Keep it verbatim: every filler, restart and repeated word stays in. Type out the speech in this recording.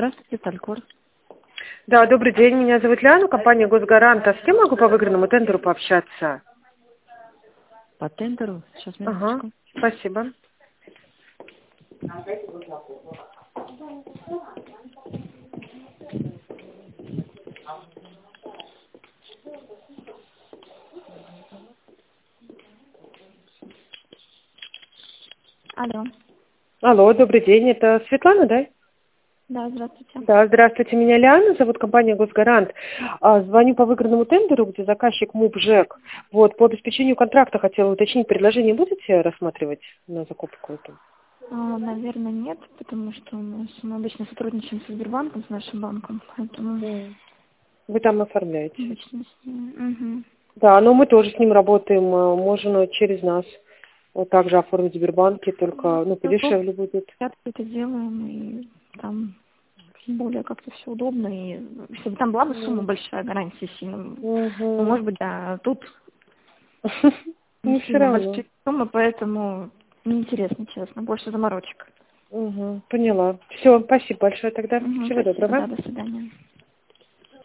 Здравствуйте, Талькор. Да, добрый день, меня зовут Ляна, компания «Госгарант». А с кем могу по выигранному тендеру пообщаться? По тендеру? Сейчас, Ага, минуточку. спасибо. Алло. Алло, добрый день, это Светлана, да? Да, здравствуйте. Да, здравствуйте, меня Ляна, зовут компания «Госгарант». А, звоню по выигранному тендеру, где заказчик МУП ЖЭК. Вот, по обеспечению контракта хотела уточнить, предложение будете рассматривать на закупку эту? А, наверное, нет, потому что у нас мы обычно сотрудничаем со Сбербанком, с нашим банком, поэтому М. Вы там оформляете? обычно с ними. Угу. Да, но мы тоже с ним работаем, э, можно через нас. Вот также оформить в Сбербанке, только, ну, подешевле будет. Это делаем, и там более как-то все удобно, и чтобы там была бы сумма большая, гарантия сильно. Ну, Угу. может быть, да, тут не Ну, все сильно равно. большие суммы, поэтому неинтересно, честно, больше заморочек. Угу. Поняла. Все, спасибо большое тогда. Угу, Всего спасибо, доброго. да, до свидания.